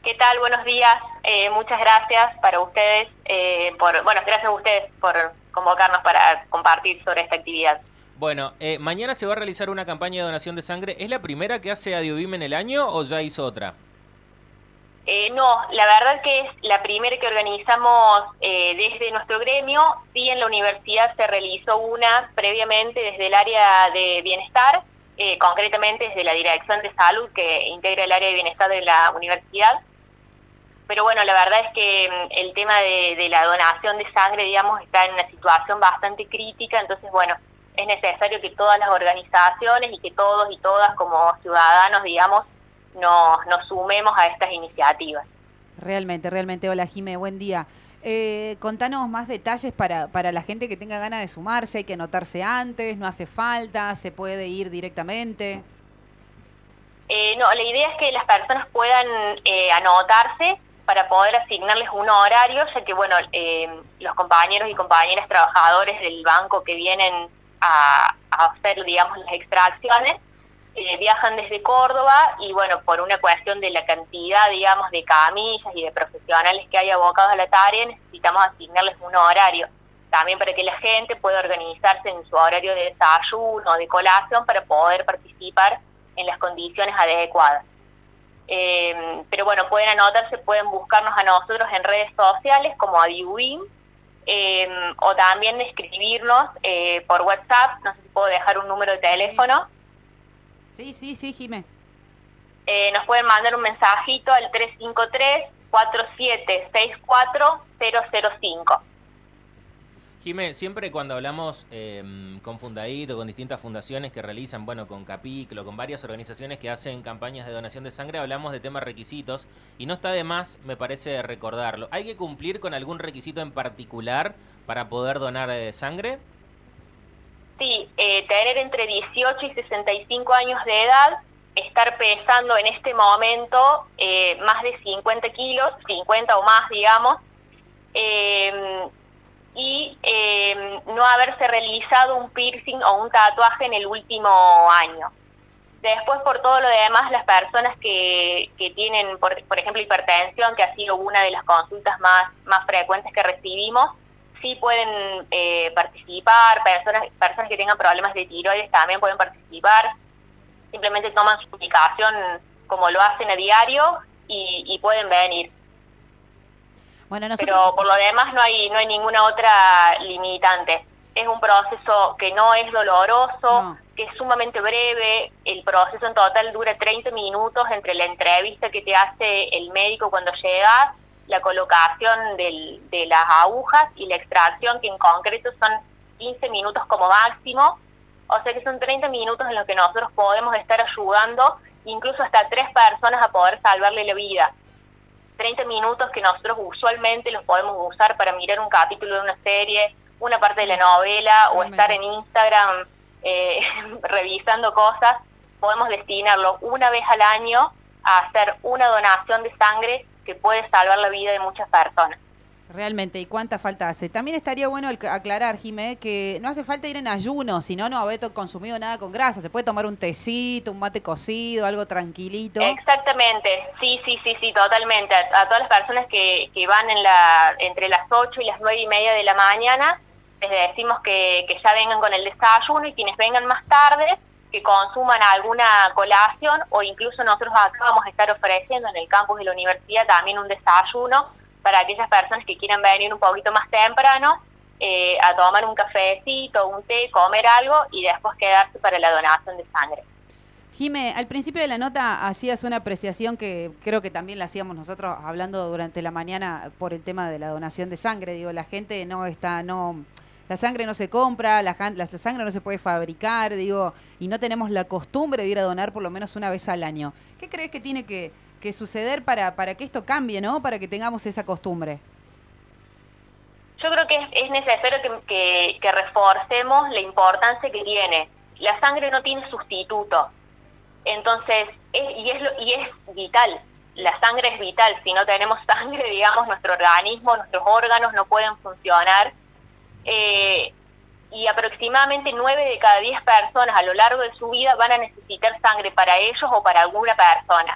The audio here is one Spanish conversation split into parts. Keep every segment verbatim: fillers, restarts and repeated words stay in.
¿Qué tal? Buenos días. Eh, muchas gracias para ustedes, eh, por, bueno, gracias a ustedes por convocarnos para compartir sobre esta actividad. Bueno, eh, mañana se va a realizar una campaña de donación de sangre. ¿Es la primera que hace Adiobim en el año o ya hizo otra? Eh, no, la verdad que es la primera que organizamos eh, desde nuestro gremio. Sí, en la universidad se realizó una previamente desde el área de bienestar, eh, concretamente desde la Dirección de Salud que integra el área de bienestar de la universidad. Pero bueno, la verdad es que mm, el tema de, de la donación de sangre, digamos, está en una situación bastante crítica, entonces bueno, es necesario que todas las organizaciones y que todos y todas como ciudadanos, digamos, nos, nos sumemos a estas iniciativas. Realmente, realmente. Hola, Jime, buen día. Eh, contanos más detalles para, para la gente que tenga ganas de sumarse. ¿Hay que anotarse antes? ¿No hace falta? ¿Se puede ir directamente? Eh, no, la idea es que las personas puedan eh, anotarse para poder asignarles un horario, ya que bueno, eh, los compañeros y compañeras trabajadores del banco que vienen a, a hacer, digamos, las extracciones, eh, viajan desde Córdoba y bueno, por una cuestión de la cantidad, digamos, de camillas y de profesionales que hay abocados a la tarea, necesitamos asignarles un horario. También para que la gente pueda organizarse en su horario de desayuno o de colación para poder participar en las condiciones adecuadas. Eh, pero bueno, pueden anotarse, pueden buscarnos a nosotros en redes sociales como Adiobim, eh, o también escribirnos eh, por WhatsApp. No sé si puedo dejar un número de teléfono. Sí, sí, sí, Jime. Eh, nos pueden mandar un mensajito al tres cinco tres, cuatro siete seis cuatro, cero cero cinco. Jimé, siempre cuando hablamos eh, con Fundaid o con distintas fundaciones que realizan, bueno, con Capiclo, con varias organizaciones que hacen campañas de donación de sangre, hablamos de temas requisitos y no está de más, me parece, recordarlo. ¿Hay que cumplir con algún requisito en particular para poder donar eh, sangre? Sí, eh, tener entre dieciocho y sesenta y cinco años de edad, estar pesando en este momento eh, más de cincuenta kilos, cincuenta o más, digamos, eh, y eh, no haberse realizado un piercing o un tatuaje en el último año. Después, por todo lo demás, las personas que, que tienen, por, por ejemplo, hipertensión, que ha sido una de las consultas más, más frecuentes que recibimos, sí pueden eh, participar. Personas, personas que tengan problemas de tiroides también pueden participar. Simplemente toman su medicación como lo hacen a diario y, y pueden venir. Bueno, nosotros... Pero por lo demás no hay no hay ninguna otra limitante. Es un proceso que no es doloroso, No. que es sumamente breve. El proceso en total dura treinta minutos entre la entrevista que te hace el médico cuando llegas, la colocación del, de las agujas y la extracción, que en concreto son quince minutos como máximo. O sea que son treinta minutos en los que nosotros podemos estar ayudando incluso hasta tres personas a poder salvarle la vida. treinta minutos que nosotros usualmente los podemos usar para mirar un capítulo de una serie, una parte de la novela o estar en Instagram eh, revisando cosas. Podemos destinarlo una vez al año a hacer una donación de sangre que puede salvar la vida de muchas personas. Realmente, ¿y cuánta falta hace? También estaría bueno aclarar, Jimé, que no hace falta ir en ayuno, si no, no haber consumido nada con grasa. Se puede tomar un tecito, un mate cocido, algo tranquilito. Exactamente, sí, sí, sí, sí, totalmente. A, a todas las personas que, que van en la entre las ocho y las nueve y media de la mañana, les decimos que, que ya vengan con el desayuno, y quienes vengan más tarde, que consuman alguna colación, o incluso nosotros acá vamos a estar ofreciendo en el campus de la universidad también un desayuno para aquellas personas que quieran venir un poquito más temprano eh, a tomar un cafecito, un té, comer algo y después quedarse para la donación de sangre. Jime, al principio de la nota hacías una apreciación que creo que también la hacíamos nosotros hablando durante la mañana por el tema de la donación de sangre. Digo, la gente no está, no, la sangre no se compra, la, la, la sangre no se puede fabricar, digo, y no tenemos la costumbre de ir a donar por lo menos una vez al año. ¿Qué crees que tiene que, que suceder para, para que esto cambie, ¿no? Para que tengamos esa costumbre. Yo creo que es, es necesario que, que, que reforcemos la importancia que tiene. La sangre no tiene sustituto. Entonces, es, y, es lo, y es vital, la sangre es vital. Si no tenemos sangre, digamos, nuestro organismo, nuestros órganos no pueden funcionar. Eh, y aproximadamente nueve de cada diez personas a lo largo de su vida van a necesitar sangre para ellos o para alguna persona.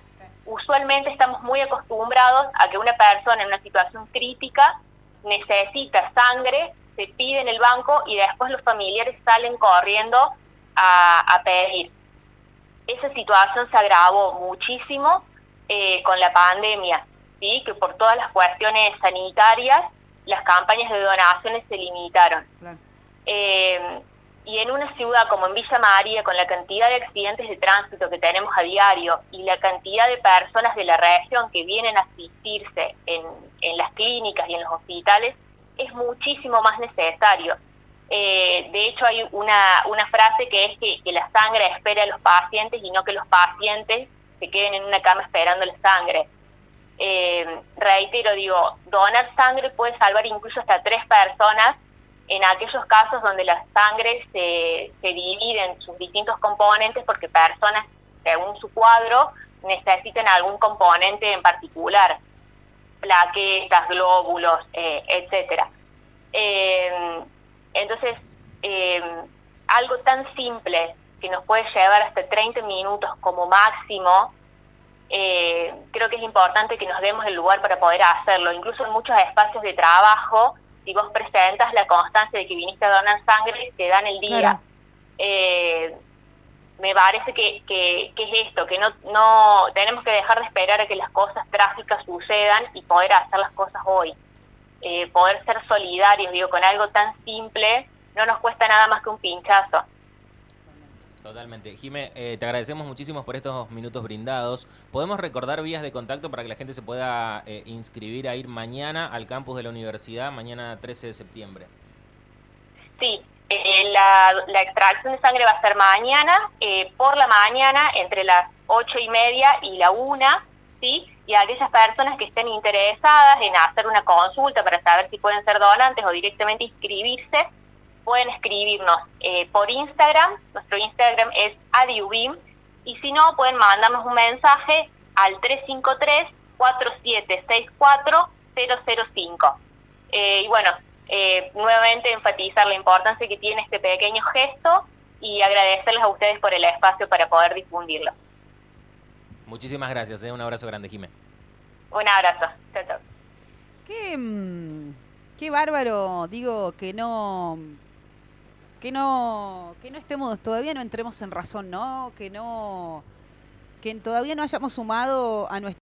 usualmente estamos muy acostumbrados a que una persona en una situación crítica necesita sangre, se pide en el banco y después los familiares salen corriendo a, a pedir. Esa situación se agravó muchísimo eh, con la pandemia, ¿sí? Que por todas las cuestiones sanitarias las campañas de donaciones se limitaron. Claro. Eh, y en una ciudad como en Villa María, con la cantidad de accidentes de tránsito que tenemos a diario y la cantidad de personas de la región que vienen a asistirse en, en las clínicas y en los hospitales, es muchísimo más necesario. Eh, de hecho, hay una, una frase que es que, que la sangre espera a los pacientes y no que los pacientes se queden en una cama esperando la sangre. Eh, reitero, digo, donar sangre puede salvar incluso hasta tres personas en aquellos casos donde la sangre se, se divide en sus distintos componentes porque personas, según su cuadro, necesitan algún componente en particular, plaquetas, glóbulos, eh, etcétera. Eh, entonces, eh, algo tan simple que nos puede llevar hasta treinta minutos como máximo, eh, creo que es importante que nos demos el lugar para poder hacerlo. Incluso en muchos espacios de trabajo, si vos presentas la constancia de que viniste a donar sangre, te dan el día. Claro. Eh, me parece que, que, que es esto, que no, no tenemos que dejar de esperar a que las cosas trágicas sucedan y poder hacer las cosas hoy. Eh, poder ser solidarios, digo, con algo tan simple, no nos cuesta nada más que un pinchazo. Totalmente. Jimé, eh, te agradecemos muchísimo por estos minutos brindados. ¿Podemos recordar vías de contacto para que la gente se pueda eh, inscribir a ir mañana al campus de la universidad, mañana trece de septiembre? Sí, eh, la, la extracción de sangre va a ser mañana, eh, por la mañana, entre las ocho y media y la una, ¿sí? Y a aquellas personas que estén interesadas en hacer una consulta para saber si pueden ser donantes o directamente inscribirse, pueden escribirnos eh, por Instagram. Nuestro Instagram es adiubim, y si no, pueden mandarnos un mensaje al tres cinco tres, cuatro siete seis cuatro, cero cero cinco. Eh, y bueno, eh, nuevamente enfatizar la importancia que tiene este pequeño gesto y agradecerles a ustedes por el espacio para poder difundirlo. Muchísimas gracias, ¿eh? Un abrazo grande, Jimé. Un abrazo. Chao, chao. Qué, mmm, qué bárbaro, digo, que no... que no que no estemos, todavía no entremos en razón, ¿no? Que no que todavía no hayamos sumado a nuestra